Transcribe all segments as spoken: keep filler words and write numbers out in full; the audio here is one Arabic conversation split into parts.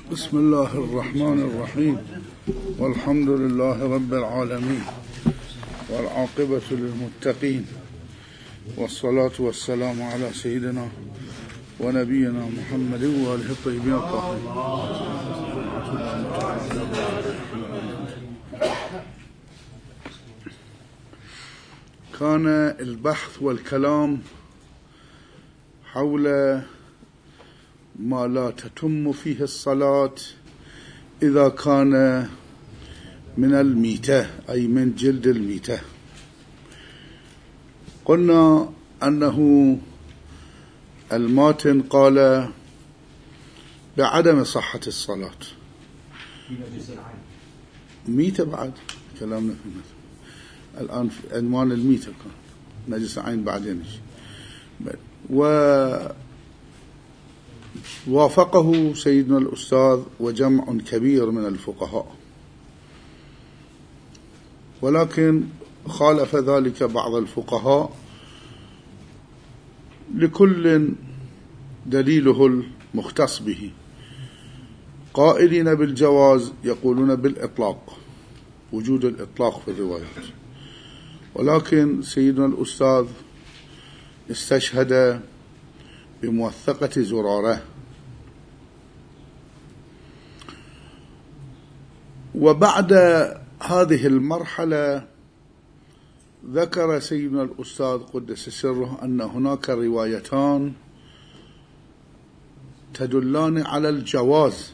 بسم الله الرحمن الرحيم، والحمد لله رب العالمين، والعاقبة للمتقين، والصلاة والسلام على سيدنا ونبينا محمد وآله الطيبين الطاهرين. كان البحث والكلام حول ما لا تتم فيه الصلاة إذا كان من الميتة، أي من جلد الميتة. قلنا أنه الماتن قال بعدم صحة الصلاة. ميتة بعد كلامنا في المثل. الآن في عنوان الميتة كان نجس عين بعدين. ووافقه سيدنا الأستاذ وجمع كبير من الفقهاء، ولكن خالف ذلك بعض الفقهاء، لكل دليله المختص به. قائلين بالجواز يقولون بالإطلاق، وجود الإطلاق في الروايات، ولكن سيدنا الأستاذ استشهد بموثقة زرارة. وبعد هذه المرحلة ذكر سيدنا الأستاذ قدس سره أن هناك روايتان تدلان على الجواز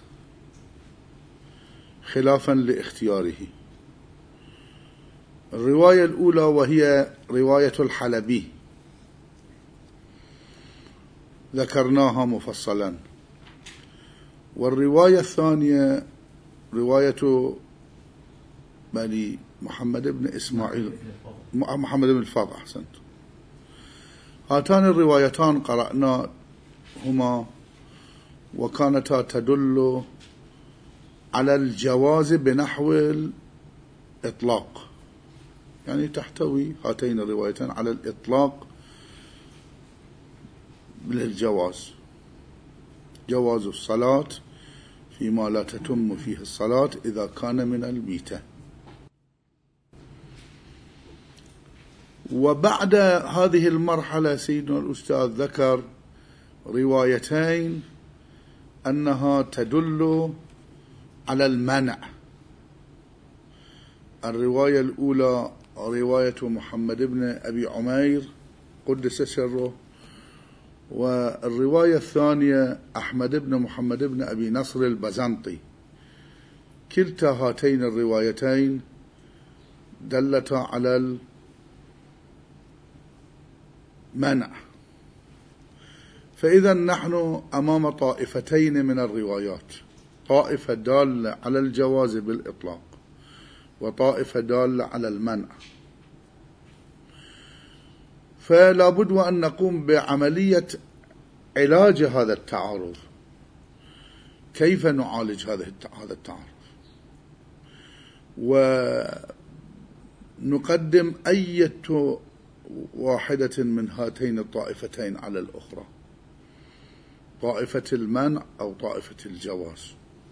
خلافا لاختياره. الرواية الأولى وهي رواية الحلبي ذكرناها مفصلا، والرواية الثانية رواية بني محمد بن إسماعيل محمد بن الفاضل. أحسنت. هاتان الروايتان قرأناهما وكانتا تدل على الجواز بنحو الإطلاق، يعني تحتوي هاتين الروايتان على الإطلاق للجواز، جواز الصلاة فيما لا تتم فيه الصلاة إذا كان من الميتة. وبعد هذه المرحلة سيدنا الأستاذ ذكر روايتين أنها تدل على المنع. الرواية الأولى رواية محمد بن أبي عمير قدس سره، والرواية الثانية أحمد بن محمد بن أبي نصر البزنطي. كلتا هاتين الروايتين دلتا على المنع، فإذا نحن أمام طائفتين من الروايات، طائفة دالة على الجواز بالإطلاق وطائفة دالة على المنع. فلا بد وأن نقوم بعملية علاج هذا التعارض. كيف نعالج هذا التعارض؟ ونقدم أي واحدة من هاتين الطائفتين على الأخرى، طائفة المنع أو طائفة الجواز.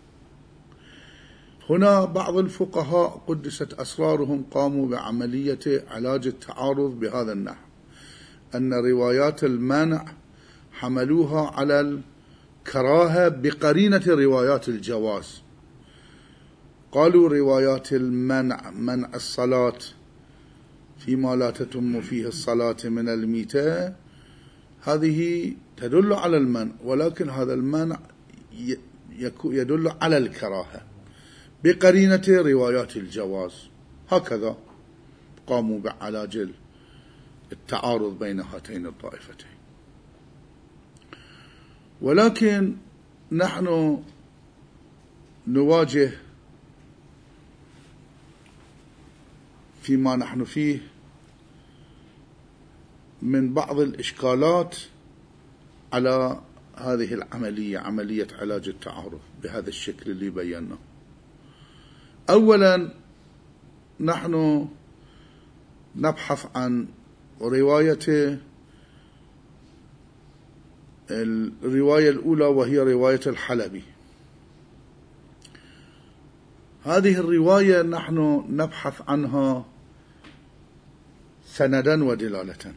هنا بعض الفقهاء قدست أسرارهم قاموا بعملية علاج التعارض بهذا النحو، أن روايات المنع حملوها على الكراهة بقرينة روايات الجواز. قالوا روايات المنع، منع الصلاة فيما لا تتم فيه الصلاة من الميتة، هذه تدل على المنع، ولكن هذا المنع يدل على الكراهة بقرينة روايات الجواز. هكذا قاموا بعلاج التعارض بين هاتين الطائفتين. ولكن نحن نواجه فيما نحن فيه من بعض الإشكالات على هذه العملية، عملية علاج التعارض بهذا الشكل اللي بيناه. أولا نحن نبحث عن رواية الرواية الأولى وهي رواية الحلبي. هذه الرواية نحن نبحث عنها سندا ودلالة،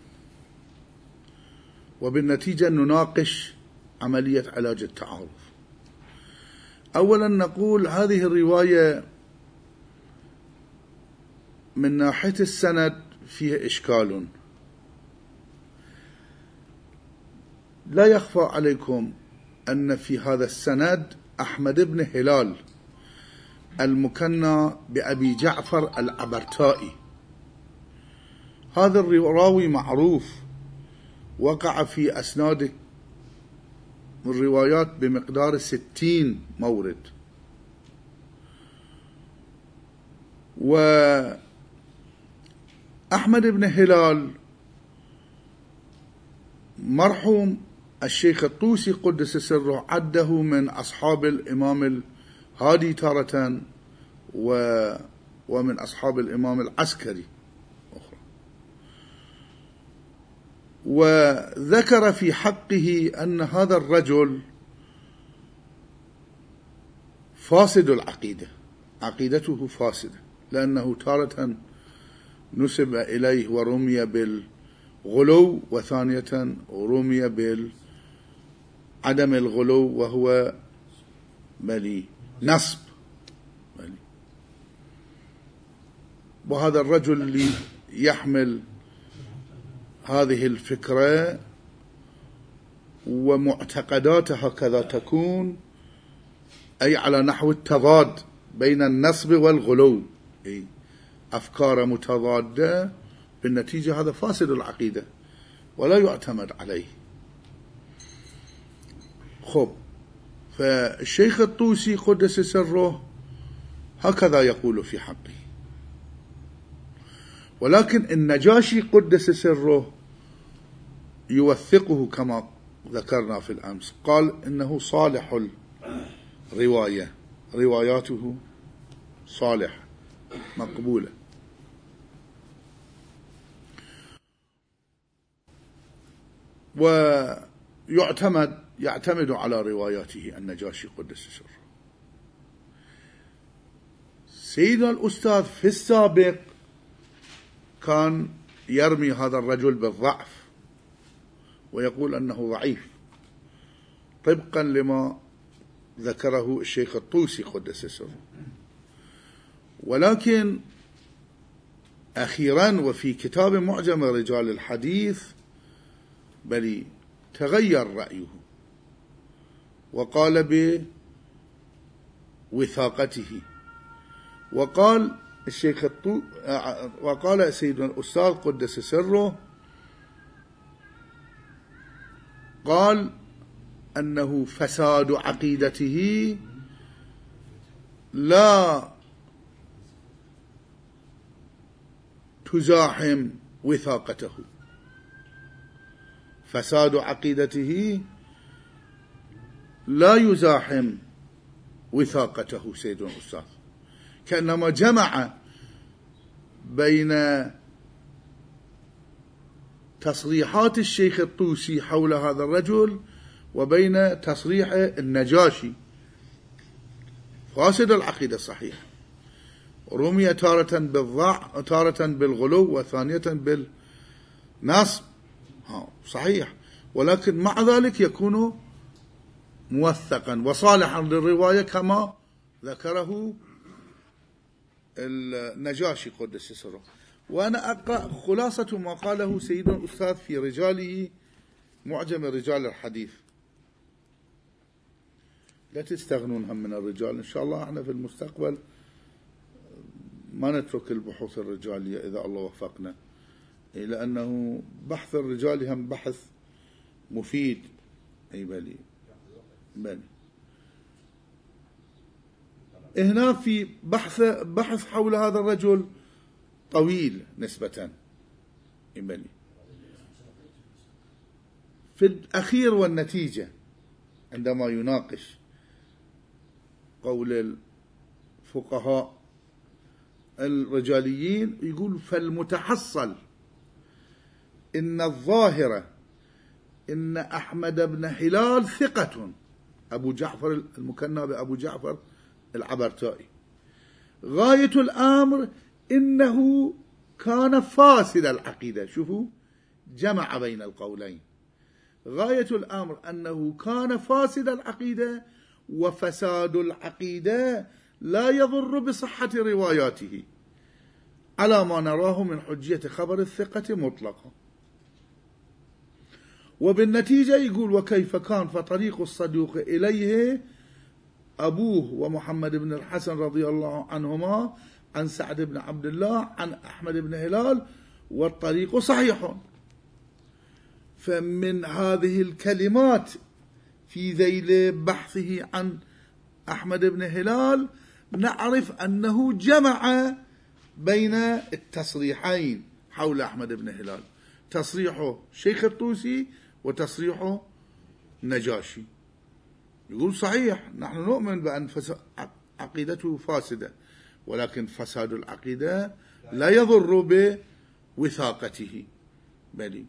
وبالنتيجة نناقش عملية علاج التعارض. أولا نقول هذه الرواية من ناحية السند فيها إشكال. لا يخفى عليكم أن في هذا السند أحمد بن هلال المكنى بأبي جعفر العبرتائي. هذا الراوي معروف، وقع في أسناد الروايات بمقدار ستين مورد، وأحمد بن هلال مرحوم الشيخ الطوسي قدس سره عده من أصحاب الإمام الهادي تارة ومن أصحاب الإمام العسكري أخرى، وذكر في حقه أن هذا الرجل فاسد العقيدة، عقيدته فاسدة، لأنه تارة نسب إليه ورمي بالغلو، وثانية رمي بالعدم الغلو وهو ملي نصب ملي. وهذا الرجل اللي يحمل هذه الفكرة ومعتقداته هكذا تكون، أي على نحو التضاد بين النصب والغلو، أي أفكار متضادة، بالنتيجة هذا فاسد العقيدة ولا يعتمد عليه. خب، فالشيخ الطوسي قدس سره هكذا يقول في حقه، ولكن النجاشي قدس سره يوثقه كما ذكرنا في الأمس، قال إنه صالح الرواية، رواياته صالح مقبولة. ويعتمد يعتمد على رواياته النجاشي قدس سره. سيدنا الأستاذ في السابق كان يرمي هذا الرجل بالضعف ويقول أنه ضعيف طبقا لما ذكره الشيخ الطوسي قدس سره، ولكن أخيرا وفي كتاب معجم رجال الحديث بل تغير رأيه وقال بوثاقته، وقال الشيخ الطو... وقال سيدنا الأستاذ قدس سره قال أنه فساد عقيدته لا تزاحم وثاقته، فساد عقيدته لا يزاحم وثاقته سيدنا الأستاذ، كأنما جمع بين تصريحات الشيخ الطوسي حول هذا الرجل وبين تصريح النجاشي. فاسد العقيدة صحيح، رمي تارة بالضع تارة بالغلو وثانية بالنصب صحيح، ولكن مع ذلك يكون موثقا وصالحا للرواية كما ذكره النجاشي قدس سره. وأنا أقرأ خلاصة ما قاله سيدنا الأستاذ في رجاله معجم رجال الحديث. لا تستغنون هم من الرجال، إن شاء الله احنا في المستقبل ما نترك البحوث الرجالية إذا الله وفقنا، لأنه بحث الرجال هم بحث مفيد. أي بلي بلي هنا في بحث بحث حول هذا الرجل طويل نسبة. أي بلي في الأخير والنتيجة عندما يناقش قول الفقهاء الرجاليين يقول فالمتحصل إن الظاهرة إن أحمد بن هلال ثقة، أبو جعفر المكنى بأبو جعفر العبرتائي، غاية الأمر إنه كان فاسد العقيدة. شوفوا، جمع بين القولين. غاية الأمر أنه كان فاسد العقيدة، وفساد العقيدة لا يضر بصحة رواياته على ما نراه من حجية خبر الثقة مطلقا. وبالنتيجة يقول: وكيف كان فطريق الصدوق إليه أبوه ومحمد بن الحسن رضي الله عنهما عن سعد بن عبد الله عن أحمد بن هلال، والطريق صحيح. فمن هذه الكلمات في ذيل بحثه عن أحمد بن هلال نعرف أنه جمع بين التصريحين حول أحمد بن هلال، تصريحه شيخ الطوسي وتصريحه نجاشي. يقول: صحيح، نحن نؤمن بأن عقيدته فاسدة، ولكن فساد العقيدة لا يضر بوثاقته. بل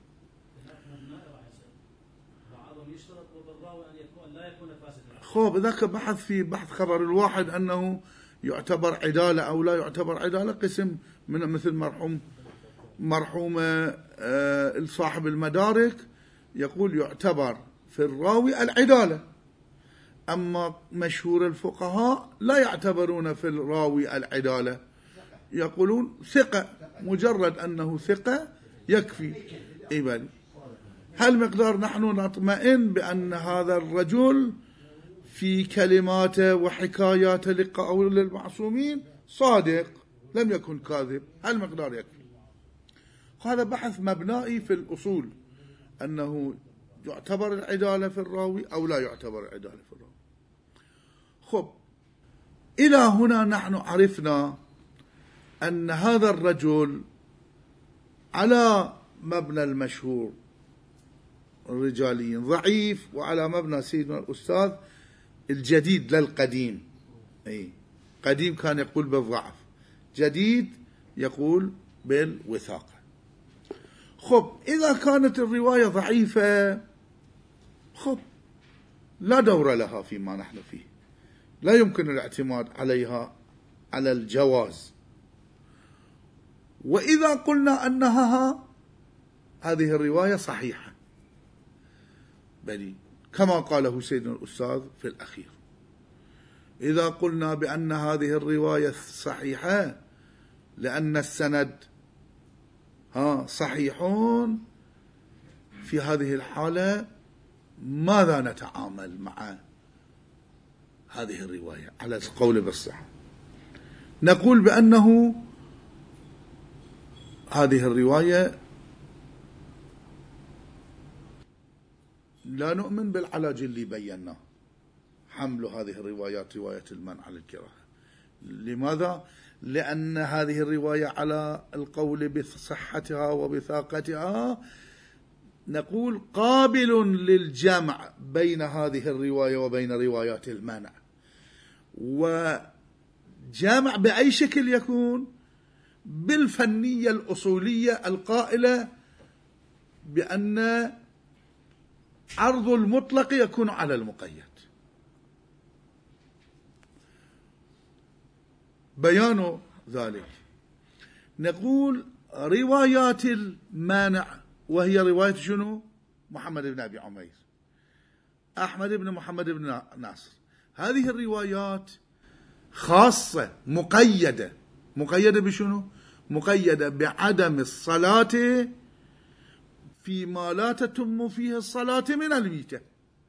خوب ذاك بحث في بحث خبر الواحد أنه يعتبر عدالة أو لا يعتبر عدالة، قسم من مثل مرحوم مرحوم صاحب المدارك يقول يعتبر في الراوي العدالة، أما مشهور الفقهاء لا يعتبرون في الراوي العدالة، يقولون ثقة، مجرد أنه ثقة يكفي. إبن هل مقدار نحن نطمئن بأن هذا الرجل في كلماته وحكاياته لقول المعصومين صادق، لم يكن كاذب، هل مقدار يكفي؟ هذا بحث مبنائي في الأصول، أنه يعتبر العدالة في الراوي أو لا يعتبر العدالة في الراوي. خب، إلى هنا نحن عرفنا أن هذا الرجل على مبنى المشهور الرجالي ضعيف، وعلى مبنى سيدنا الأستاذ الجديد للقديم. أي قديم كان يقول بالضعف، جديد يقول بالوثاقة. خب، إذا كانت الرواية ضعيفة، خب لا دور لها فيما نحن فيه، لا يمكن الاعتماد عليها على الجواز. وإذا قلنا أنها هذه الرواية صحيحة، بل كما قاله سيدنا الأستاذ في الأخير، إذا قلنا بأن هذه الرواية صحيحة لأن السند ها صحيحون، في هذه الحالة ماذا نتعامل مع هذه الرواية على القول بالصحة؟ نقول بأنه هذه الرواية لا نؤمن بالعلاج اللي بيناه، حمل هذه الروايات رواية المنع على الكراهة. لماذا؟ لأن هذه الرواية على القول بصحتها وبثاقتها نقول قابل للجمع بين هذه الرواية وبين روايات المنع، وجمع بأي شكل يكون؟ بالفنية الأصولية القائلة بأن عرض المطلق يكون على المقيد. بيان ذلك نقول روايات المانع، وهي رواية شنو؟ محمد بن أبي عمير، أحمد بن محمد بن ناصر. هذه الروايات خاصة مقيدة، مقيدة بشنو؟ مقيدة بعدم الصلاة فيما لا تتم فيه الصلاة من الميتة،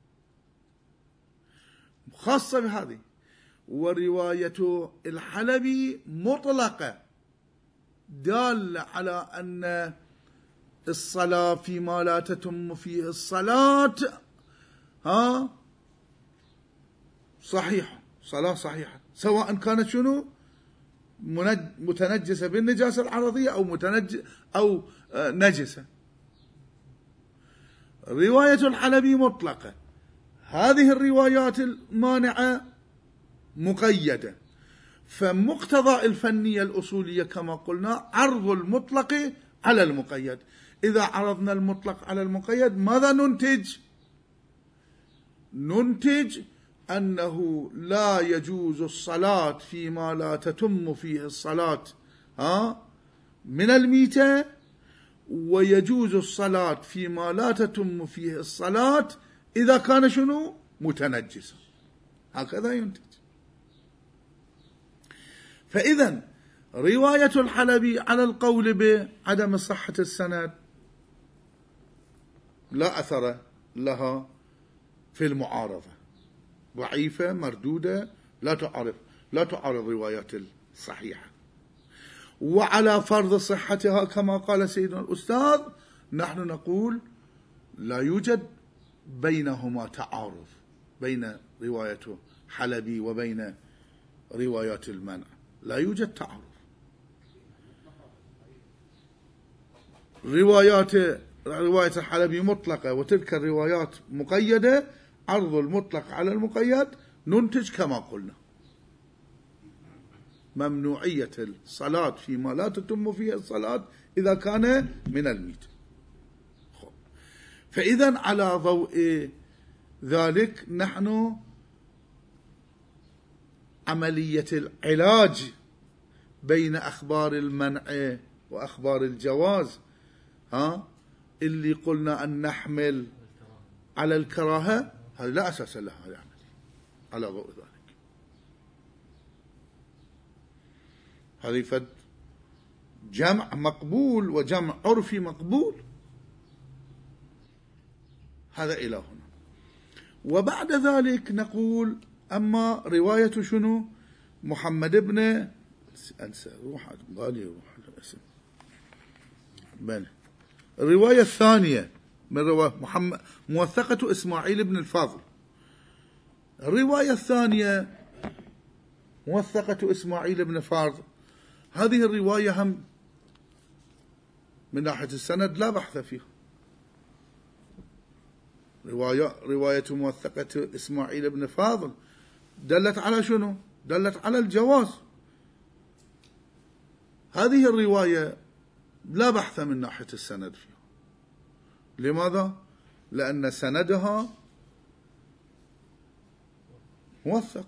خاصة بهذه. ورواية الحلبي مطلقة، دالة على أن الصلاة فيما لا تتم فيه الصلاة ها صحيح، صلاة صحيحة، سواء كانت شنو؟ متنجسة بالنجاسة العرضية أو متنجس أو نجسة. رواية الحلبي مطلقة، هذه الروايات المانعة مقيدة. فمقتضى الفنية الأصولية كما قلنا عرض المطلق على المقيد. إذا عرضنا المطلق على المقيد ماذا ننتج؟ ننتج أنه لا يجوز الصلاة فيما لا تتم فيه الصلاة ها من الميتة، ويجوز الصلاة فيما لا تتم فيه الصلاة إذا كان شنو متنجسا. هكذا ينتج. فإذا رواية الحلبي على القول بعدم صحة السند لا أثر لها في المعارضة، ضعيفة مردودة، لا تعارض لا تعارض روايات الصحيحة. وعلى فرض صحتها كما قال سيدنا الأستاذ نحن نقول لا يوجد بينهما تعارض، بين رواية حلبي وبين روايات المنع لا يوجد تعارض. روايات رواية الحلبي مطلقة وتلك الروايات مقيدة، عرض المطلق على المقيد، ننتج كما قلنا ممنوعية الصلاة فيما لا تتم فيه الصلاة إذا كان من الميت. فإذا على ضوء ذلك نحن عملية العلاج بين أخبار المنع وأخبار الجواز ها اللي قلنا أن نحمل على الكراهة، هذا لا أساس لها يعني على ضوء ذلك. هذه فد جمع مقبول وجمع عرفي مقبول، هذا إلى هنا. وبعد ذلك نقول أما رواية شنو محمد بن أنسى روح بالي روح الاسم بل الرواية الثانية من رواية محمد موثقة إسماعيل بن الفاضل. الرواية الثانية موثقة إسماعيل بن الفاضل، هذه الرواية هم من ناحية السند لا بحث فيها. رواية رواية موثقة إسماعيل بن فاضل دلت على شنو؟ دلت على الجواز. هذه الرواية لا بحث من ناحية السند فيها. لماذا؟ لأن سندها موثق،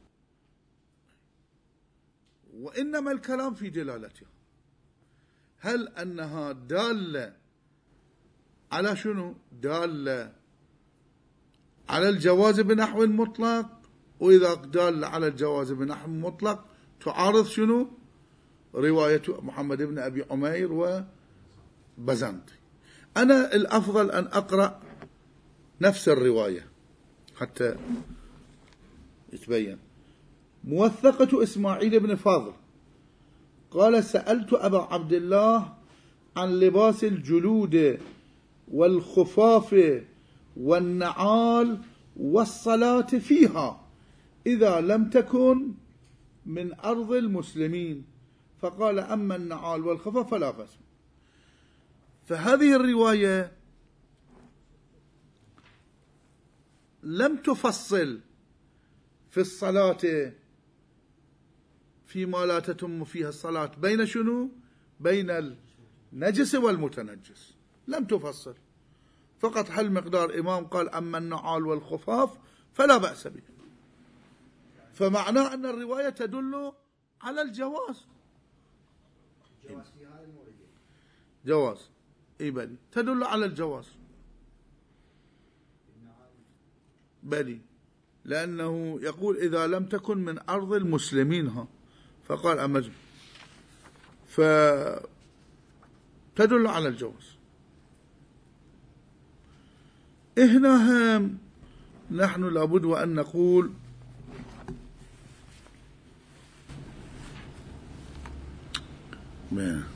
وإنما الكلام في دلالتها. هل أنها دالة على شنو؟ دالة على الجواز بنحو مطلق، وإذا دال على الجواز بنحو مطلق تعارض شنو؟ رواية محمد بن أبي عمير وبزنطي. أنا الأفضل أن أقرأ نفس الرواية حتى يتبين. موثقة إسماعيل بن فاضل قال سألت أبا عبد الله عن لباس الجلود والخفاف والنعال والصلاة فيها إذا لم تكن من أرض المسلمين، فقال أما النعال والخفاف فلا بأس. فهذه الرواية لم تفصل في الصلاة فيما لا تتم فيها الصلاة بين شنو؟ بين النجس والمتنجس، لم تفصل، فقط هل مقدار إمام قال أما النعال والخفاف فلا بأس به. فمعناه أن الرواية تدل على الجواز. جواز اي بلي تدل على الجواز بلي، لأنه يقول إذا لم تكن من أرض المسلمين ها، فقال أمجم، فتدل على الجواز. هنا هم نحن لابد وأن نقول ما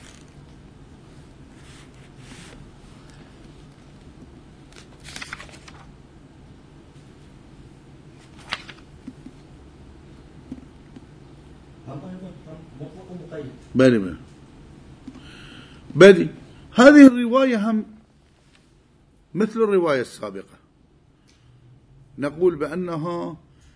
بلي بلي هذه الرواية هم مثل الرواية السابقة، نقول بأنها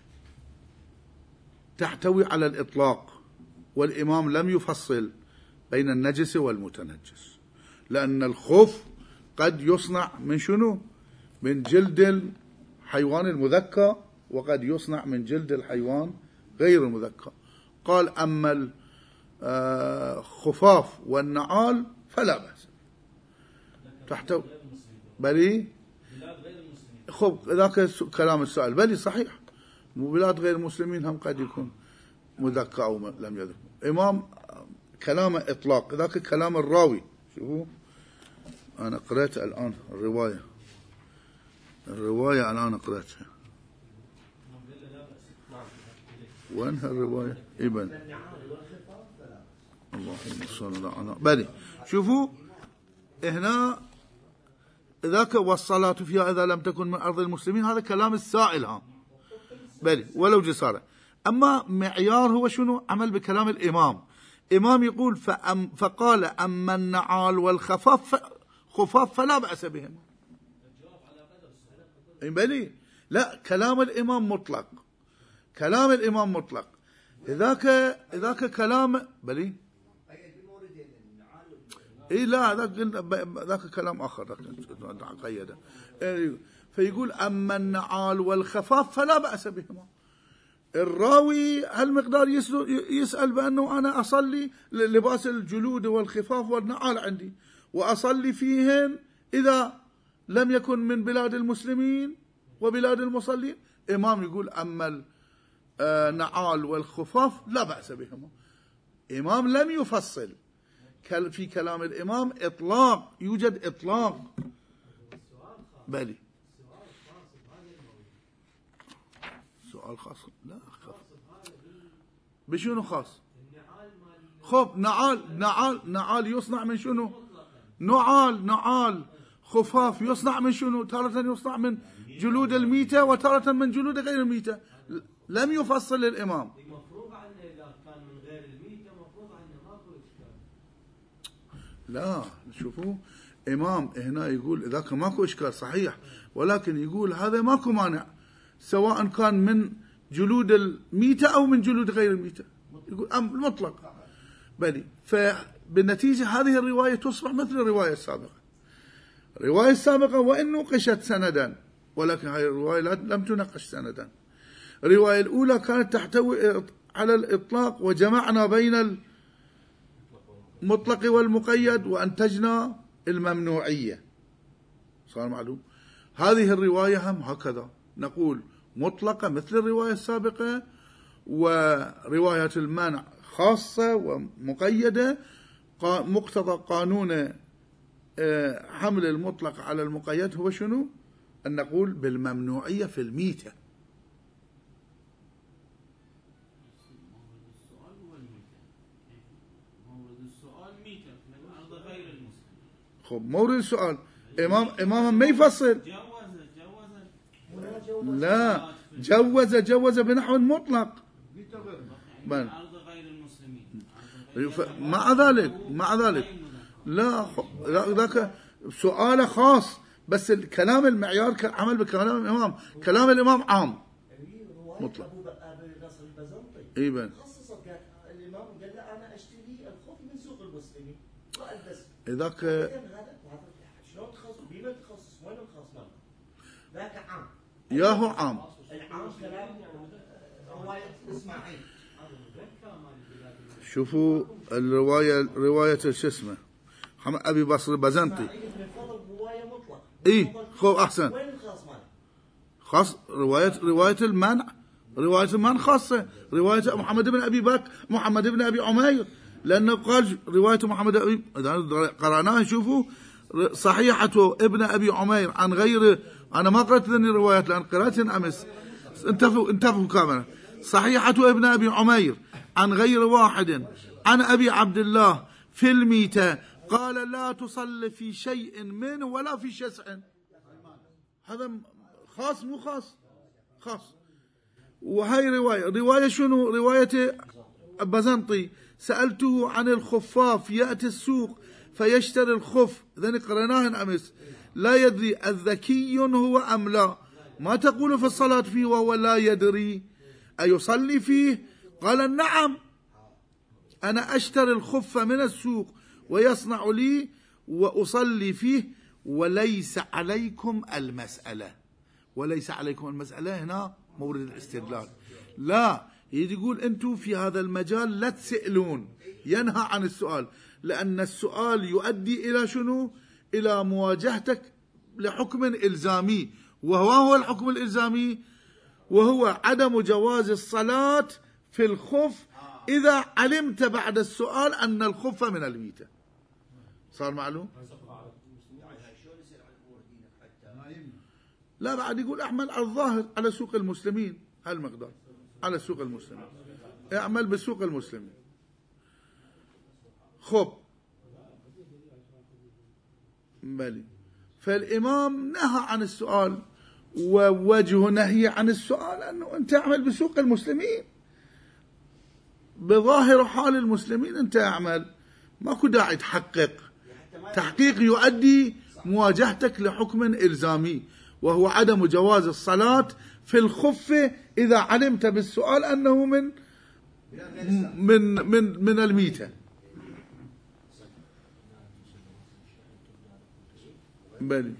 تحتوي على الإطلاق، والإمام لم يفصل بين النجس والمتنجس، لأن الخف قد يصنع من شنو؟ من جلد الحيوان المذكى وقد يصنع من جلد الحيوان غير المذكى. قال أما الخفاف والنعال فلا بأس تحت بلي. خب ذاك كلام السائل بلي صحيح، بلاد غير المسلمين هم قد يكون مذكى أو لم يذكر. إمام كلام إطلاق، ذاك كلام الراوي. شوفوا أنا قرأت الآن الرواية الرواية الآن قرأتها. وينها الرواية؟ ابن اللهم صل على بلي. شوفوا هنا ذاك والصلاة فيها إذا لم تكن من أرض المسلمين، هذا كلام السائل ها بلي ولو جسارة. أما معيار هو شنو؟ عمل بكلام الإمام. إمام يقول فأم فقال أما النعال والخفاف خفاف فلا بأس بهم. بلي لا، كلام الإمام مطلق، كلام الإمام مطلق. ذاك ذاك كلام بلي إيه لا ذاك ذاك كلام آخر ذاك قيده. فيقول أما النعال والخفاف فلا بأس بهما. الراوي هالمقدار يسأل بأنه أنا أصلي لباس الجلود والخفاف والنعال عندي وأصلي فيهن إذا لم يكن من بلاد المسلمين وبلاد المصلين. إمام يقول أما النعال والخفاف لا بأس بهما. إمام لم يفصل، في كلام الإمام إطلاق، يوجد إطلاق بلي. سؤال خاص لا خاص بشنو خاص؟ خب نعال نعال نعال يصنع من شنو؟ نعال نعال خفاف يصنع من شنو؟ تارة يصنع من جلود الميتة وتارة من جلود غير الميتة. لم يفصل الإمام. لا شوفوا إمام هنا يقول ذاك ماكو إشكال صحيح، ولكن يقول هذا ماكو مانع سواء كان من جلود الميتة أو من جلود غير الميتة، يقول أم مطلق بلي. فبالنتيجة هذه الرواية تصبح مثل الرواية السابقة. الرواية السابقة وإن نقشت سندا، ولكن هذه الرواية لم تنقش سندا. الرواية الأولى كانت تحتوي على الإطلاق وجمعنا بين المطلق والمقيد وأنتجنا الممنوعية، صار معلوم. هذه الرواية هم هكذا نقول مطلقة مثل الرواية السابقة، ورواية المنع خاصة ومقيدة. مقتضى قانون حمل المطلق على المقيد هو شنو؟ أن نقول بالممنوعية في الميتة. خب مورد السؤال إمام إمام ما يفصل. لا جوز جوز بنحو المطلق مع ذلك مع ذلك لا ذاك سؤال خاص، بس الكلام المعيار عمل بكلام الإمام. كلام الإمام عام مطلق. ايوه الإمام قال له أنا أشتري الخف من سوق المسلمين وألبس. ذاك شلون تخصص؟ بما تخصص وين الخاص مالك؟ ذاك عام. يا هو عام. العام كلام رواية إسماعيل. شوفوا الرواية رواية شو اسمه محمد أبي بصر البزنطي. رواية مطلق. إيه خو أحسن. وين الخاص مالك؟ خاص رواية رواية المنع رواية المنع خاصة. رواية محمد بن أبي بكر محمد بن أبي عمير، لأنه قال رواية محمد أبي قرأناها. شوفوا صحيحة ابن أبي عمير عن غير، أنا ما قرأت ذني الروايات لأن قرأتهن أمس. انتبهوا انتبهوا كاملا. صحيحة ابن أبي عمير عن غير واحد عن أبي عبد الله في الميتة قال لا تصلي في شيء منه ولا في شسع. هذا خاص مو خاص؟ خاص. وهي رواية رواية شنو؟ رواية بزنطي. سألته عن الخفاف يأتي السوق فيشتري الخف، ذني قرناهن أمس. لا يدري الذكي هو أم لا. ما تقول في الصلاة فيه وهو لا يدري أيصلي فيه؟ قال نعم أنا أشتري الخف من السوق ويصنع لي وأصلي فيه وليس عليكم المسألة. وليس عليكم المسألة هنا مورد الاستدلال. لا، يجي يقول أنتم في هذا المجال لا تسألون، ينهى عن السؤال، لأن السؤال يؤدي إلى شنو؟ إلى مواجهتك لحكم إلزامي، وهو هو الحكم الإلزامي، وهو عدم جواز الصلاة في الخف إذا علمت بعد السؤال أن الخف من الميتة. صار معلوم؟ لا، بعد يقول أعمل على الظاهر على سوق المسلمين، هالمقدار على سوق المسلمين، اعمل بسوق المسلمين. خب بلي، فالإمام نهى عن السؤال، ووجه نهي عن السؤال أنه أنت اعمل بسوق المسلمين، بظاهر حال المسلمين أنت اعمل، ماكو داعي تحقق. تحقيق يؤدي مواجهتك لحكم إلزامي، وهو عدم جواز الصلاة في الخف إذا علمت بالسؤال أنه من من من من الميتة. بلي،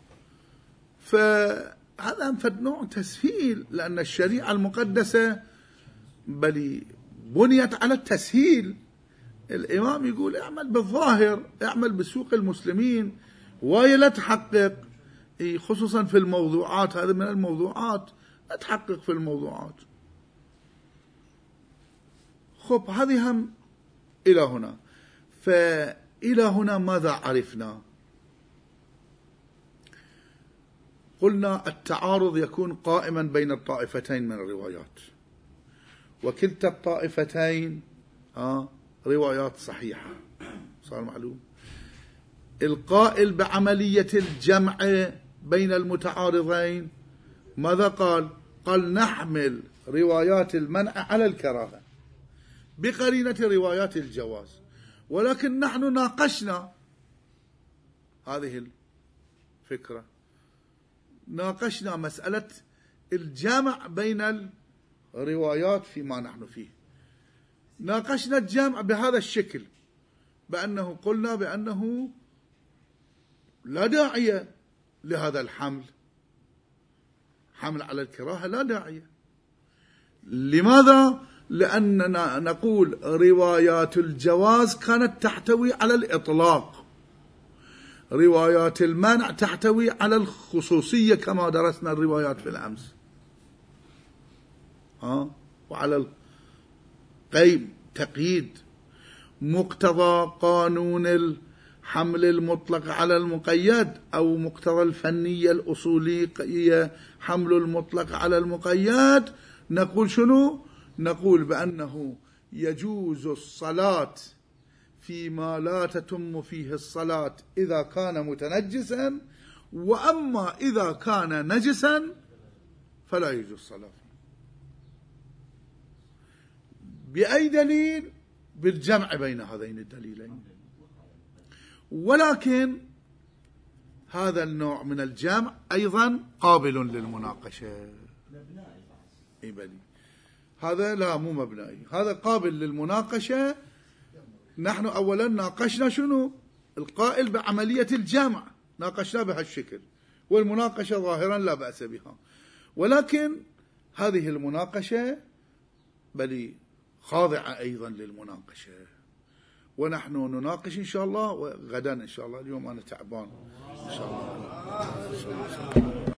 فهذا فد نوع تسهيل، لأن الشريعة المقدسة بلي بنيت على التسهيل. الإمام يقول اعمل بالظاهر، اعمل بسوق المسلمين، ولا تحقق، خصوصا في الموضوعات، هذا من الموضوعات، لا تحقق في الموضوعات. خب هذه هم إلى هنا. فإلى هنا ماذا عرفنا؟ قلنا التعارض يكون قائما بين الطائفتين من الروايات، وكلتا الطائفتين آه روايات صحيحة. صار معلوم؟ القائل بعملية الجمع بين المتعارضين ماذا قال؟ قال نحمل روايات المنع على الكراهة بقرينة روايات الجواز، ولكن نحن ناقشنا هذه الفكرة، ناقشنا مسألة الجمع بين الروايات فيما نحن فيه. ناقشنا الجمع بهذا الشكل، بأنه قلنا بأنه لا داعي لهذا الحمل، حمل على الكراهة لا داعي. لماذا؟ لأننا نقول روايات الجواز كانت تحتوي على الإطلاق، روايات المنع تحتوي على الخصوصية كما درسنا الروايات في الأمس، ها، وعلى القيم تقييد. مقتضى قانون الحمل المطلق على المقيد، أو مقتضى الفنية الأصولية حمل المطلق على المقيد، نقول شنو؟ نقول بأنه يجوز الصلاة فيما لا تتم فيه الصلاة إذا كان متنجسا، وأما إذا كان نجسا فلا يجوز الصلاة فيه. بأي دليل؟ بالجمع بين هذين الدليلين. ولكن هذا النوع من الجمع أيضا قابل للمناقشة. إبلي هذا لا، مو مبنائي، هذا قابل للمناقشة. نحن أولا ناقشنا شنو؟ القائل بعملية الجمع، ناقشنا بهالشكل، والمناقشة ظاهرا لا بأس بها، ولكن هذه المناقشة بل خاضعة أيضا للمناقشة، ونحن نناقش إن شاء الله، وغدا إن شاء الله. اليوم أنا تعبان إن شاء الله.